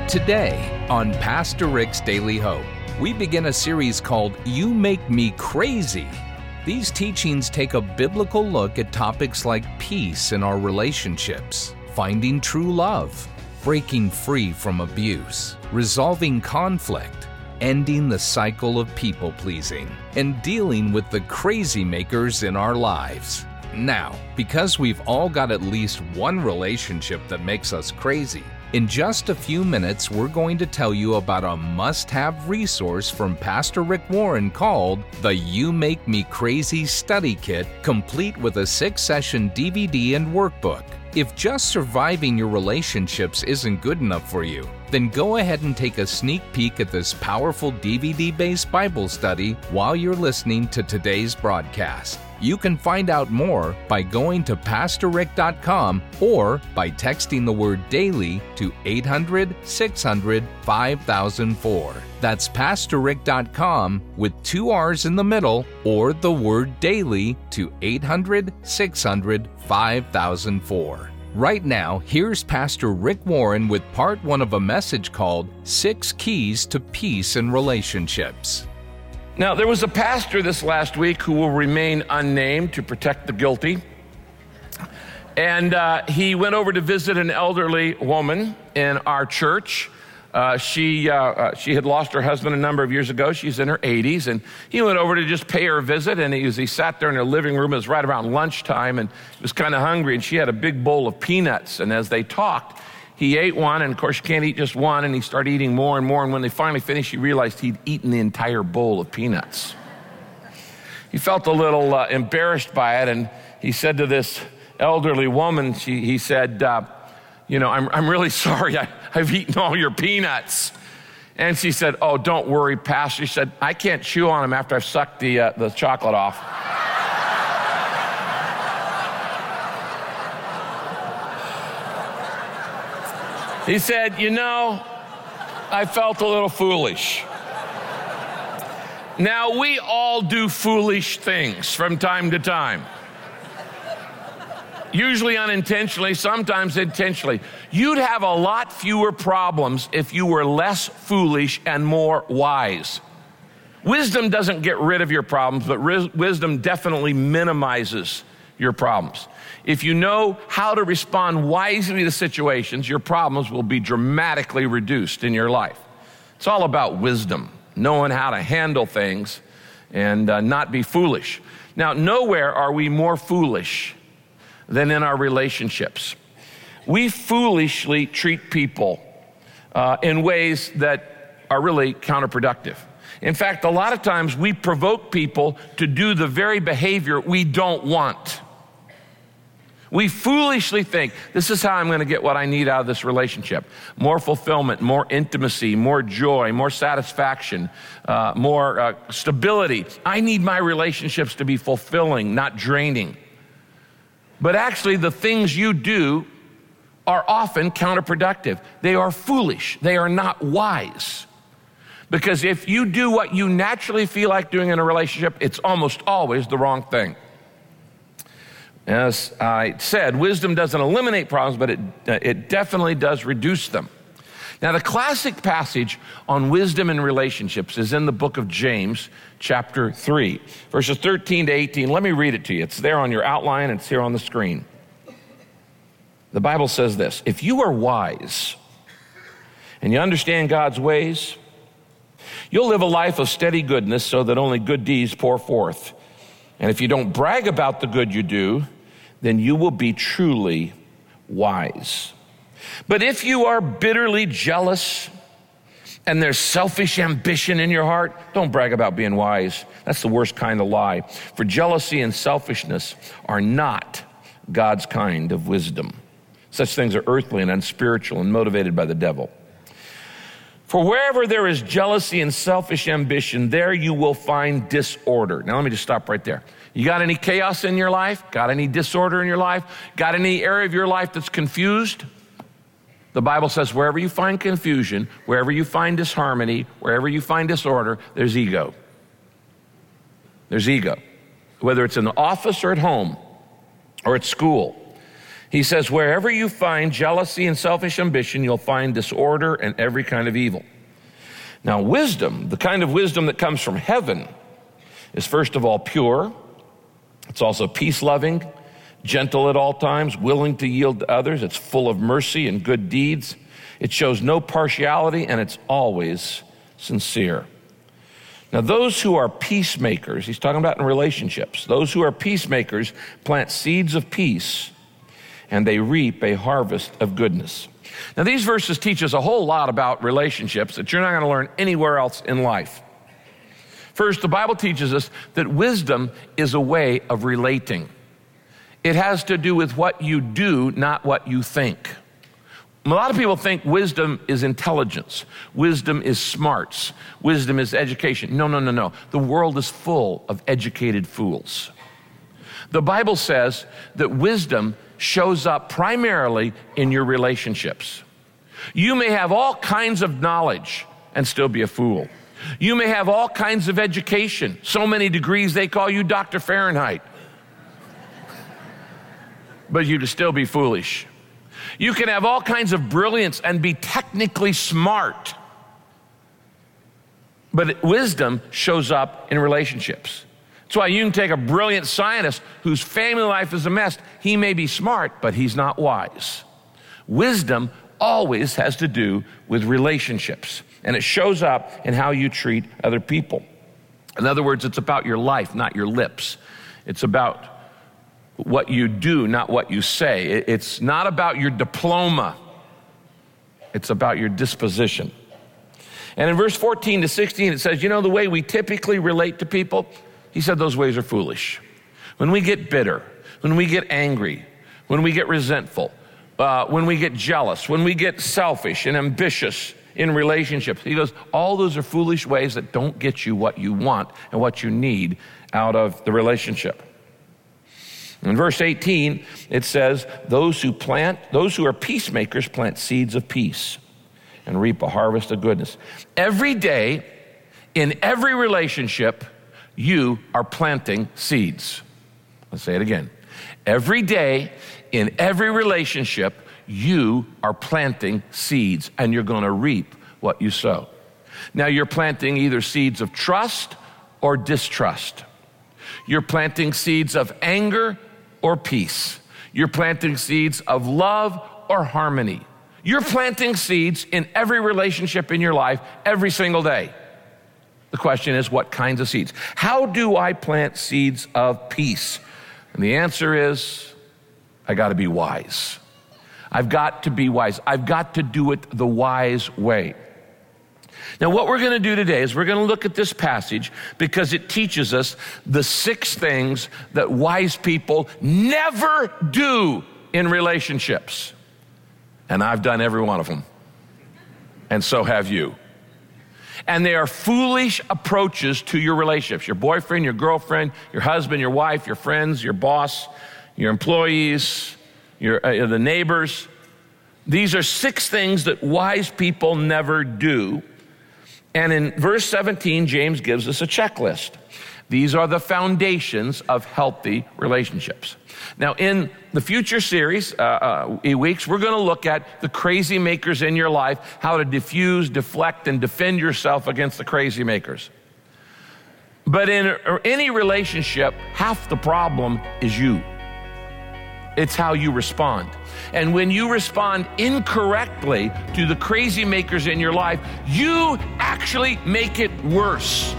Today on Pastor Rick's Daily Hope, we begin a series called You Make Me Crazy. These teachings take a biblical look at topics like peace in our relationships, finding true love, breaking free from abuse, resolving conflict, ending the cycle of people-pleasing, and dealing with the crazy makers in our lives. Now, because we've all got at least one relationship that makes us crazy, in just a few minutes, we're going to tell you about a must-have resource from Pastor Rick Warren called the You Make Me Crazy Study Kit, complete with a 6-session DVD and workbook. If just surviving your relationships isn't good enough for you, then go ahead and take a sneak peek at this powerful DVD-based Bible study while you're listening to today's broadcast. You can find out more by going to PastorRick.com or by texting the word DAILY to 800-600-5004. That's PastorRick.com with 2 R's in the middle, or the word DAILY to 800-600-5004. Right now, here's Pastor Rick Warren with part 1 of a message called 6 Keys to Peace in Relationships. Now, there was a pastor this last week who will remain unnamed to protect the guilty. And he went over to visit an elderly woman in our church. She had lost her husband a number of years ago. She's in her 80s. And he went over to just pay her a visit. And he sat there in her living room. It was right around lunchtime. And he was kind of hungry. And she had a big bowl of peanuts. And as they talked, he ate one, and of course you can't eat just one, and he started eating more and more, and when they finally finished, he realized he'd eaten the entire bowl of peanuts. He felt a little embarrassed by it, and he said to this elderly woman, he said, I'm really sorry, I've eaten all your peanuts. And she said, oh, don't worry, Pastor. She said, I can't chew on them after I've sucked the chocolate off. He said, I felt a little foolish. Now, we all do foolish things from time to time. Usually unintentionally, sometimes intentionally. You'd have a lot fewer problems if you were less foolish and more wise. Wisdom doesn't get rid of your problems, but wisdom definitely minimizes your problems. If you know how to respond wisely to situations, your problems will be dramatically reduced in your life. It's all about wisdom, knowing how to handle things and not be foolish. Now, nowhere are we more foolish than in our relationships. We foolishly treat people in ways that are really counterproductive. In fact, a lot of times we provoke people to do the very behavior we don't want. We foolishly think, this is how I'm going to get what I need out of this relationship. More fulfillment, more intimacy, more joy, more satisfaction, more stability. I need my relationships to be fulfilling, not draining. But actually, the things you do are often counterproductive. They are foolish. They are not wise. Because if you do what you naturally feel like doing in a relationship, it's almost always the wrong thing. As I said, wisdom doesn't eliminate problems, but it definitely does reduce them. Now, the classic passage on wisdom in relationships is in the book of James, chapter 3, verses 13 to 18. Let me read it to you. It's there on your outline, and it's here on the screen. The Bible says this: if you are wise and you understand God's ways, you'll live a life of steady goodness so that only good deeds pour forth. And if you don't brag about the good you do, then you will be truly wise. But if you are bitterly jealous and there's selfish ambition in your heart, don't brag about being wise. That's the worst kind of lie. For jealousy and selfishness are not God's kind of wisdom. Such things are earthly and unspiritual and motivated by the devil. For wherever there is jealousy and selfish ambition, there you will find disorder. Now let me just stop right there. You got any chaos in your life? Got any disorder in your life? Got any area of your life that's confused? The Bible says wherever you find confusion, wherever you find disharmony, wherever you find disorder, there's ego. There's ego. Whether it's in the office or at home or at school. He says, wherever you find jealousy and selfish ambition, you'll find disorder and every kind of evil. Now, wisdom, the kind of wisdom that comes from heaven, is first of all pure. It's also peace-loving, gentle at all times, willing to yield to others. It's full of mercy and good deeds. It shows no partiality, and it's always sincere. Now, those who are peacemakers, he's talking about in relationships, those who are peacemakers plant seeds of peace, and they reap a harvest of goodness. Now, these verses teach us a whole lot about relationships that you're not going to learn anywhere else in life. First, the Bible teaches us that wisdom is a way of relating. It has to do with what you do, not what you think. A lot of people think wisdom is intelligence. Wisdom is smarts. Wisdom is education. No. The world is full of educated fools. The Bible says that wisdom shows up primarily in your relationships. You may have all kinds of knowledge and still be a fool. You may have all kinds of education, so many degrees they call you Dr. Fahrenheit, but you can still be foolish. You can have all kinds of brilliance and be technically smart, but wisdom shows up in relationships. That's why you can take a brilliant scientist whose family life is a mess. He may be smart, but he's not wise. Wisdom always has to do with relationships, and it shows up in how you treat other people. In other words, it's about your life, not your lips. It's about what you do, not what you say. It's not about your diploma. It's about your disposition. And in verse 14 to 16, it says, the way we typically relate to people, he said those ways are foolish. When we get bitter, when we get angry, when we get resentful, when we get jealous, when we get selfish and ambitious in relationships, he goes, all those are foolish ways that don't get you what you want and what you need out of the relationship. In verse 18, it says, those who are peacemakers plant seeds of peace and reap a harvest of goodness. Every day, in every relationship, you are planting seeds. Let's say it again. Every day, in every relationship, you are planting seeds, and you're going to reap what you sow. Now, you're planting either seeds of trust or distrust. You're planting seeds of anger or peace. You're planting seeds of love or harmony. You're planting seeds in every relationship in your life every single day. The question is, what kinds of seeds? How do I plant seeds of peace? And the answer is, I got to be wise. I've got to be wise. I've got to do it the wise way. Now, what we're going to do today is we're going to look at this passage because it teaches us the 6 things that wise people never do in relationships. And I've done every one of them. And so have you. And they are foolish approaches to your relationships. Your boyfriend, your girlfriend, your husband, your wife, your friends, your boss, your employees, the neighbors. These are 6 things that wise people never do. And in verse 17, James gives us a checklist. These are the foundations of healthy relationships. Now, in the future series, weeks, we're going to look at the crazy makers in your life, how to diffuse, deflect, and defend yourself against the crazy makers. But in any relationship, half the problem is you. It's how you respond. And when you respond incorrectly to the crazy makers in your life, you actually make it worse.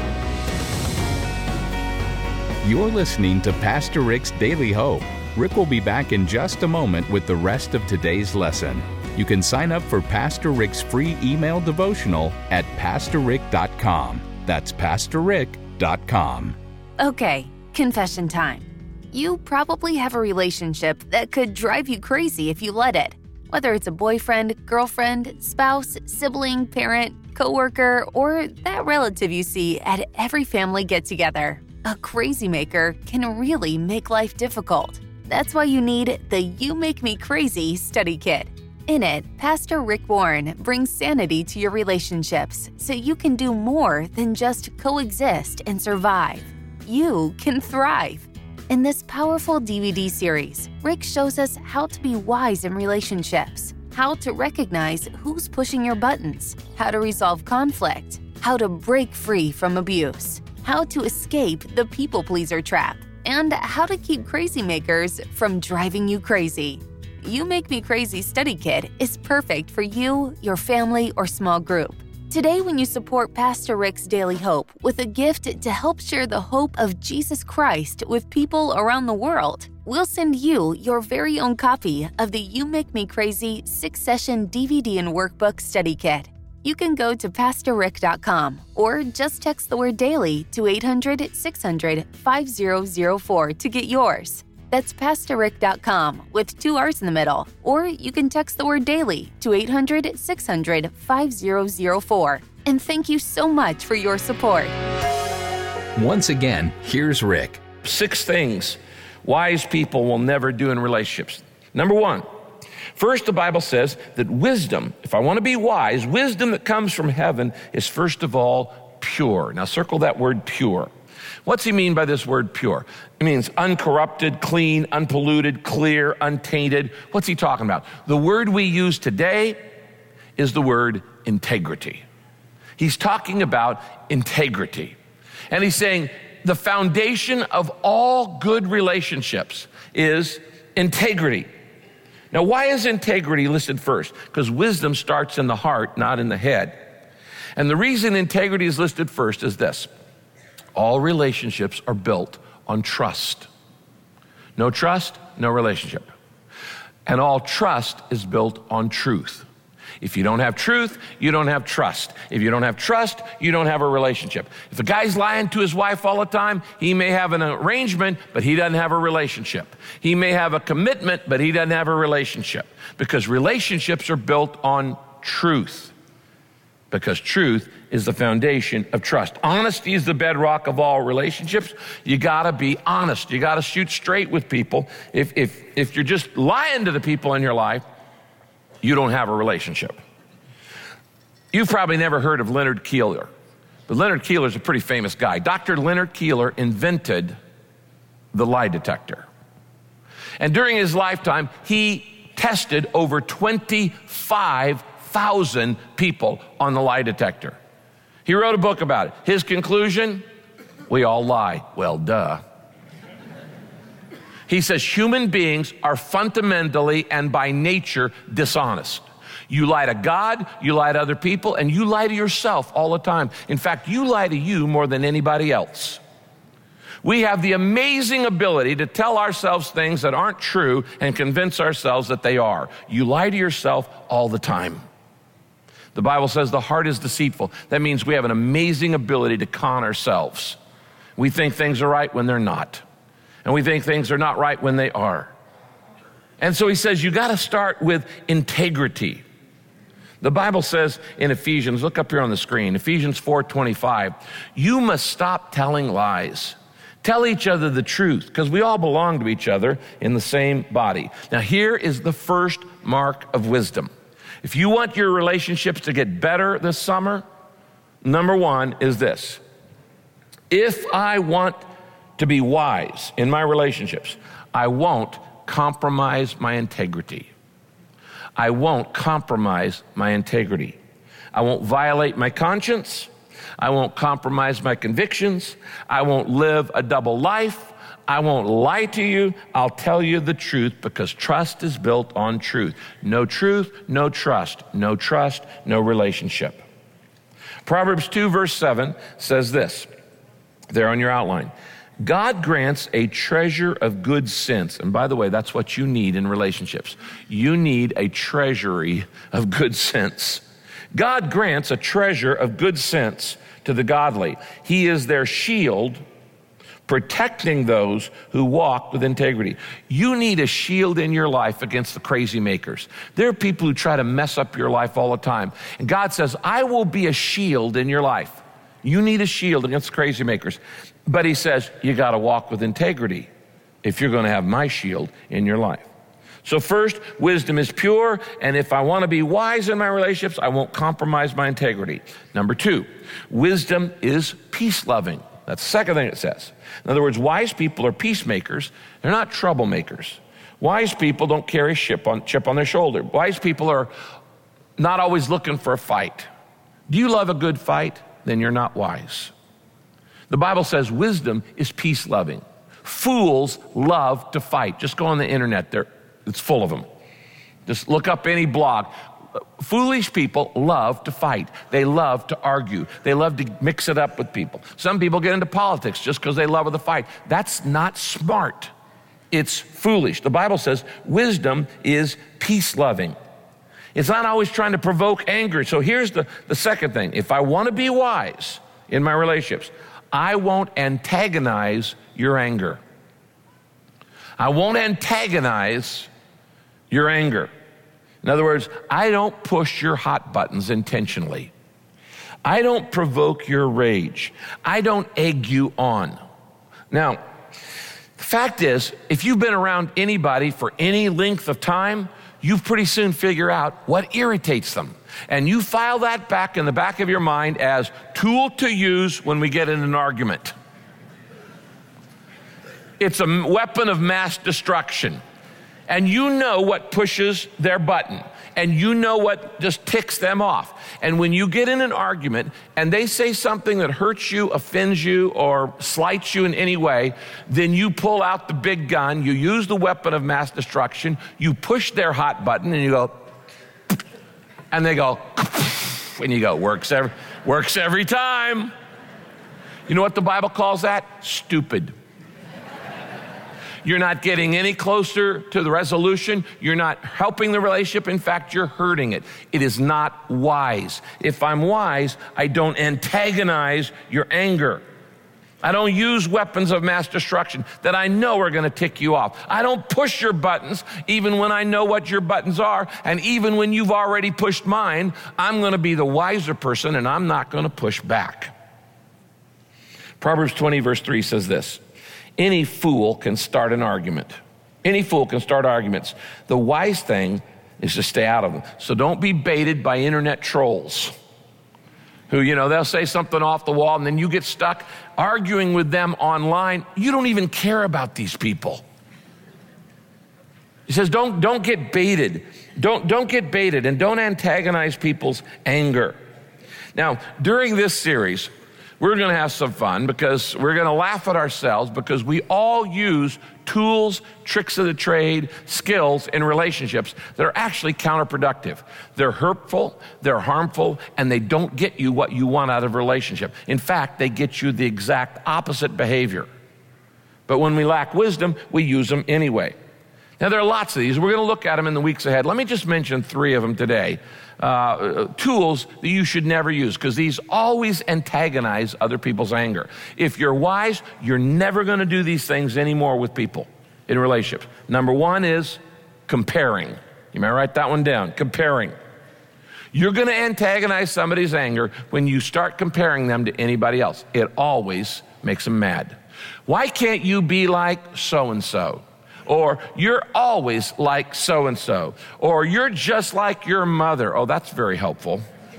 You're listening to Pastor Rick's Daily Hope. Rick will be back in just a moment with the rest of today's lesson. You can sign up for Pastor Rick's free email devotional at pastorrick.com. That's pastorrick.com. Okay, confession time. You probably have a relationship that could drive you crazy if you let it. Whether it's a boyfriend, girlfriend, spouse, sibling, parent, coworker, or that relative you see at every family get-together. A crazy maker can really make life difficult. That's why you need the You Make Me Crazy study kit. In it, Pastor Rick Warren brings sanity to your relationships so you can do more than just coexist and survive. You can thrive. In this powerful DVD series, Rick shows us how to be wise in relationships, how to recognize who's pushing your buttons, how to resolve conflict, how to break free from abuse, how to escape the people-pleaser trap, and how to keep crazy makers from driving you crazy. You Make Me Crazy Study Kit is perfect for you, your family, or small group. Today, when you support Pastor Rick's Daily Hope with a gift to help share the hope of Jesus Christ with people around the world, we'll send you your very own copy of the You Make Me Crazy 6-session DVD and workbook study kit. You can go to PastorRick.com or just text the word DAILY to 800-600-5004 to get yours. That's PastorRick.com with 2 R's in the middle, or you can text the word DAILY to 800-600-5004. And thank you so much for your support. Once again, here's Rick. 6 things wise people will never do in relationships. Number 1, first, the Bible says that wisdom, if I want to be wise, wisdom that comes from heaven is first of all pure. Now circle that word pure. What's he mean by this word pure? It means uncorrupted, clean, unpolluted, clear, untainted. What's he talking about? The word we use today is the word integrity. He's talking about integrity. And he's saying the foundation of all good relationships is integrity. Now, why is integrity listed first? Because wisdom starts in the heart, not in the head. And the reason integrity is listed first is this. All relationships are built on trust. No trust, no relationship. And all trust is built on truth. If you don't have truth, you don't have trust. If you don't have trust, you don't have a relationship. If a guy's lying to his wife all the time, he may have an arrangement, but he doesn't have a relationship. He may have a commitment, but he doesn't have a relationship. Because relationships are built on truth. Because truth is the foundation of trust. Honesty is the bedrock of all relationships. You gotta be honest. You gotta shoot straight with people. If you're just lying to the people in your life, you don't have a relationship. You've probably never heard of Leonard Keeler, but Leonard Keeler is a pretty famous guy. Dr. Leonard Keeler invented the lie detector. And during his lifetime, he tested over 25,000 people on the lie detector. He wrote a book about it. His conclusion, we all lie. Well, duh. He says human beings are fundamentally and by nature dishonest. You lie to God, you lie to other people, and you lie to yourself all the time. In fact, you lie to you more than anybody else. We have the amazing ability to tell ourselves things that aren't true and convince ourselves that they are. You lie to yourself all the time. The Bible says the heart is deceitful. That means we have an amazing ability to con ourselves. We think things are right when they're not. And we think things are not right when they are. And so he says, you got to start with integrity. The Bible says in Ephesians, look up here on the screen, Ephesians 4:25, you must stop telling lies. Tell each other the truth, because we all belong to each other in the same body. Now here is the first mark of wisdom. If you want your relationships to get better this summer, number 1 is this. If I want to be wise in my relationships, I won't compromise my integrity. I won't compromise my integrity. I won't violate my conscience. I won't compromise my convictions. I won't live a double life. I won't lie to you. I'll tell you the truth because trust is built on truth. No truth, no trust. No trust, no relationship. Proverbs 2 verse 7 says this, there on your outline. God grants a treasure of good sense. And by the way, that's what you need in relationships. You need a treasury of good sense. God grants a treasure of good sense to the godly. He is their shield, protecting those who walk with integrity. You need a shield in your life against the crazy makers. There are people who try to mess up your life all the time. And God says, I will be a shield in your life. You need a shield against the crazy makers. But he says, you got to walk with integrity if you're going to have my shield in your life. So first, wisdom is pure, and if I want to be wise in my relationships, I won't compromise my integrity. Number 2, wisdom is peace-loving. That's the second thing it says. In other words, wise people are peacemakers. They're not troublemakers. Wise people don't carry a chip on their shoulder. Wise people are not always looking for a fight. Do you love a good fight? Then you're not wise. The Bible says wisdom is peace-loving. Fools love to fight. Just go on the internet there. It's full of them. Just look up any blog. Foolish people love to fight. They love to argue. They love to mix it up with people. Some people get into politics just because they love the fight. That's not smart. It's foolish. The Bible says wisdom is peace-loving. It's not always trying to provoke anger. So here's the second thing. If I want to be wise in my relationships, I won't antagonize your anger. I won't antagonize your anger. In other words, I don't push your hot buttons intentionally. I don't provoke your rage. I don't egg you on. Now, the fact is, if you've been around anybody for any length of time, you pretty soon figure out what irritates them. And you file that back in the back of your mind as tool to use when we get in an argument. It's a weapon of mass destruction. And you know what pushes their button. And you know what just ticks them off. And when you get in an argument and they say something that hurts you, offends you, or slights you in any way, then you pull out the big gun, you use the weapon of mass destruction, you push their hot button and you go, and they go, and you go, works every time. You know what the Bible calls that? Stupid. You're not getting any closer to the resolution. You're not helping the relationship. In fact, you're hurting it. It is not wise. If I'm wise, I don't antagonize your anger. I don't use weapons of mass destruction that I know are going to tick you off. I don't push your buttons even when I know what your buttons are. And even when you've already pushed mine, I'm going to be the wiser person and I'm not going to push back. Proverbs 20 verse 3 says this. Any fool can start an argument. Any fool can start arguments. The wise thing is to stay out of them. So don't be baited by internet trolls who, they'll say something off the wall and then you get stuck arguing with them online. You don't even care about these people. He says, don't get baited. Don't get baited and don't antagonize people's anger. Now, during this series, we're going to have some fun because we're going to laugh at ourselves because we all use tools, tricks of the trade, skills in relationships that are actually counterproductive. They're hurtful, they're harmful, and they don't get you what you want out of a relationship. In fact, they get you the exact opposite behavior. But when we lack wisdom, we use them anyway. Now, there are lots of these. We're going to look at them in the weeks ahead. Let me just mention 3 of them today. Tools that you should never use because these always antagonize other people's anger. If you're wise, you're never going to do these things anymore with people in relationships. Number 1 is comparing. You may write that one down. Comparing. You're going to antagonize somebody's anger when you start comparing them to anybody else. It always makes them mad. Why can't you be like so-and-so? Or you're always like so-and-so. Or you're just like your mother. Oh, that's very helpful.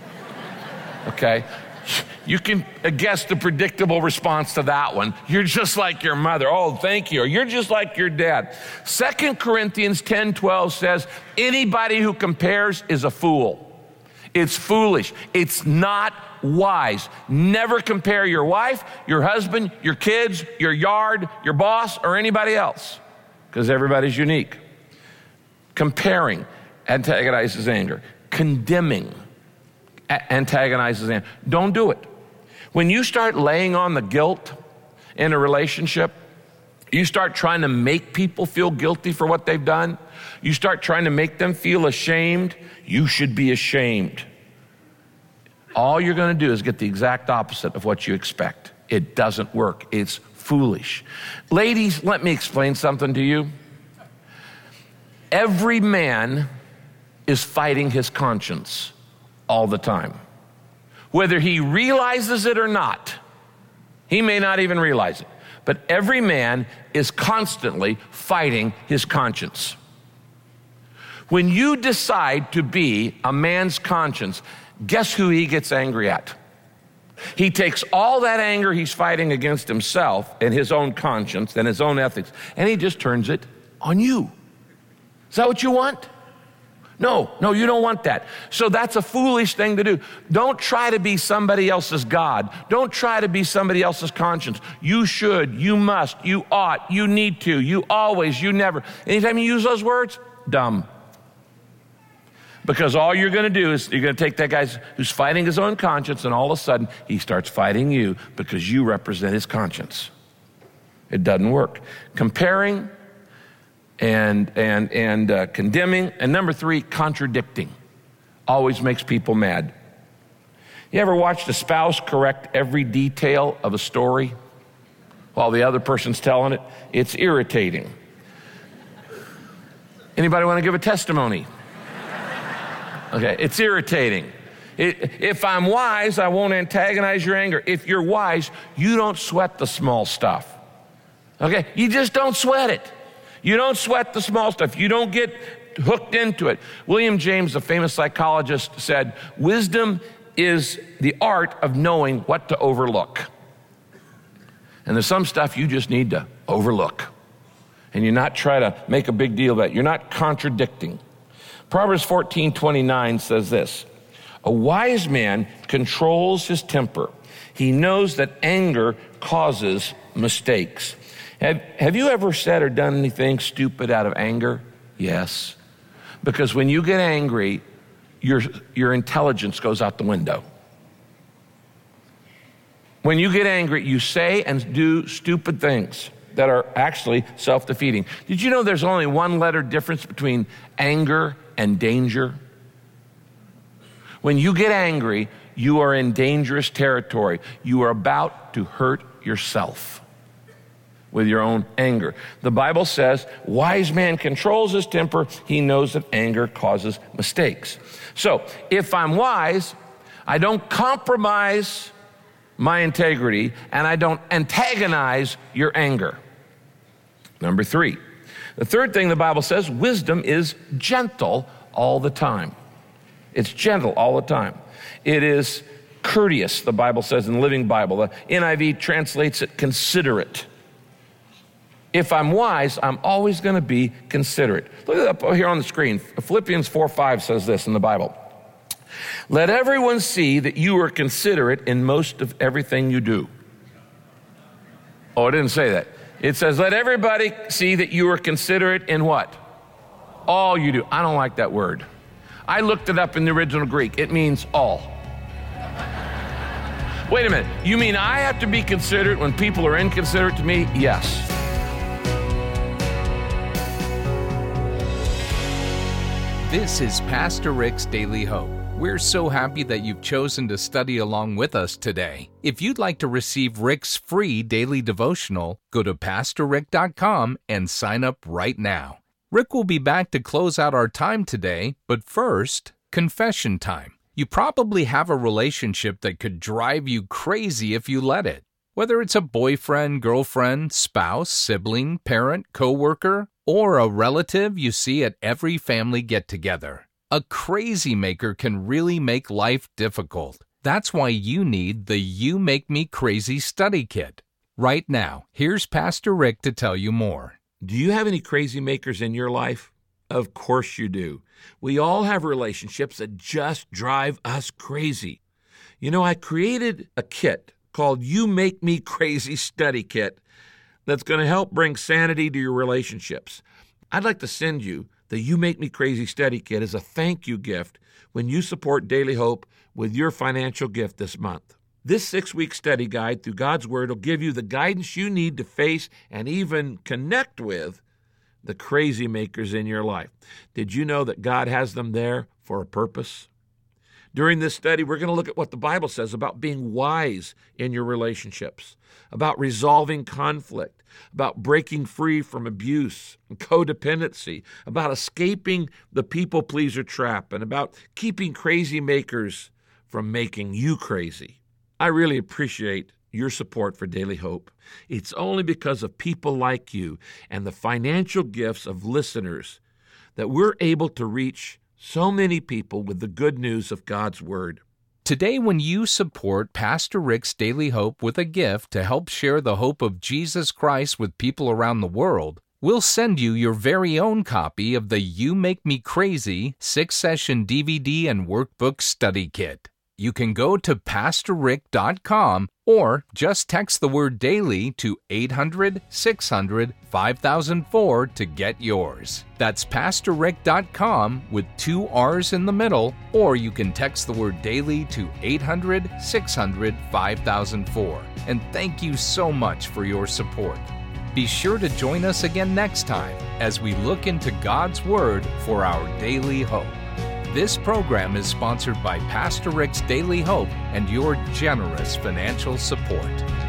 Okay. You can guess the predictable response to that one. You're just like your mother. Oh, thank you. Or you're just like your dad. 2 Corinthians 10:12 says, anybody who compares is a fool. It's foolish. It's not wise. Never compare your wife, your husband, your kids, your yard, your boss, or anybody else. Because everybody's unique. Comparing antagonizes anger. Condemning antagonizes anger. Don't do it. When you start laying on the guilt in a relationship, you start trying to make people feel guilty for what they've done. You start trying to make them feel ashamed. You should be ashamed. All you're going to do is get the exact opposite of what you expect. It doesn't work. It's foolish. Ladies, let me explain something to you. Every man is fighting his conscience all the time. Whether he realizes it or not, he may not even realize it, but every man is constantly fighting his conscience. When you decide to be a man's conscience, guess who he gets angry at? He takes all that anger he's fighting against himself and his own conscience and his own ethics, and he just turns it on you. Is that what you want? No, you don't want that. So that's a foolish thing to do. Don't try to be somebody else's God. Don't try to be somebody else's conscience. You should, you must, you ought, you need to, you always, you never. Anytime you use those words, dumb. Because all you're going to do is you're going to take that guy who's fighting his own conscience, and all of a sudden he starts fighting you because you represent his conscience. It doesn't work. Comparing and condemning, and number 3, contradicting, always makes people mad. You ever watched a spouse correct every detail of a story while the other person's telling it? It's irritating. Anybody want to give a testimony? Okay, it's irritating. If I'm wise, I won't antagonize your anger. If you're wise, you don't sweat the small stuff. Okay, you just don't sweat it. You don't sweat the small stuff. You don't get hooked into it. William James, a famous psychologist, said, wisdom is the art of knowing what to overlook. And there's some stuff you just need to overlook. And you're not trying to make a big deal about it. You're not contradicting. Proverbs 14:29 says this, a wise man controls his temper. He knows that anger causes mistakes. Have you ever said or done anything stupid out of anger? Yes. Because when you get angry, your intelligence goes out the window. When you get angry, you say and do stupid things that are actually self-defeating. Did you know there's only one letter difference between anger and danger? When you get angry, you are in dangerous territory. You are about to hurt yourself with your own anger. The Bible says, wise man controls his temper. He knows that anger causes mistakes. So if I'm wise, I don't compromise my integrity and I don't antagonize your anger. Number 3, the third thing the Bible says, wisdom is gentle all the time. It's gentle all the time. It is courteous, the Bible says in the Living Bible. The NIV translates it considerate. If I'm wise, I'm always going to be considerate. Look it up here on the screen. Philippians 4:5 says this in the Bible. Let everyone see that you are considerate in most of everything you do. Oh, it didn't say that. It says, let everybody see that you are considerate in what? All you do. I don't like that word. I looked it up in the original Greek. It means all. Wait a minute. You mean I have to be considerate when people are inconsiderate to me? Yes. This is Pastor Rick's Daily Hope. We're so happy that you've chosen to study along with us today. If you'd like to receive Rick's free daily devotional, go to PastorRick.com and sign up right now. Rick will be back to close out our time today, but first, confession time. You probably have a relationship that could drive you crazy if you let it. Whether it's a boyfriend, girlfriend, spouse, sibling, parent, coworker, or a relative you see at every family get-together. A crazy maker can really make life difficult. That's why you need the You Make Me Crazy Study Kit. Right now, here's Pastor Rick to tell you more. Do you have any crazy makers in your life? Of course you do. We all have relationships that just drive us crazy. You know, I created a kit called You Make Me Crazy Study Kit that's going to help bring sanity to your relationships. I'd like to send you the You Make Me Crazy Study Kit as a thank you gift when you support Daily Hope with your financial gift this month. This 6-week study guide through God's Word will give you the guidance you need to face and even connect with the crazy makers in your life. Did you know that God has them there for a purpose? During this study, we're going to look at what the Bible says about being wise in your relationships, about resolving conflict, about breaking free from abuse and codependency, about escaping the people-pleaser trap, and about keeping crazy makers from making you crazy. I really appreciate your support for Daily Hope. It's only because of people like you and the financial gifts of listeners that we're able to reach so many people with the good news of God's Word. Today, when you support Pastor Rick's Daily Hope with a gift to help share the hope of Jesus Christ with people around the world, we'll send you your very own copy of the You Make Me Crazy 6-session DVD and workbook study kit. You can go to PastorRick.com or just text the word daily to 800-600-5004 to get yours. That's PastorRick.com with 2 R's in the middle, or you can text the word daily to 800-600-5004. And thank you so much for your support. Be sure to join us again next time as we look into God's Word for our daily hope. This program is sponsored by Pastor Rick's Daily Hope and your generous financial support.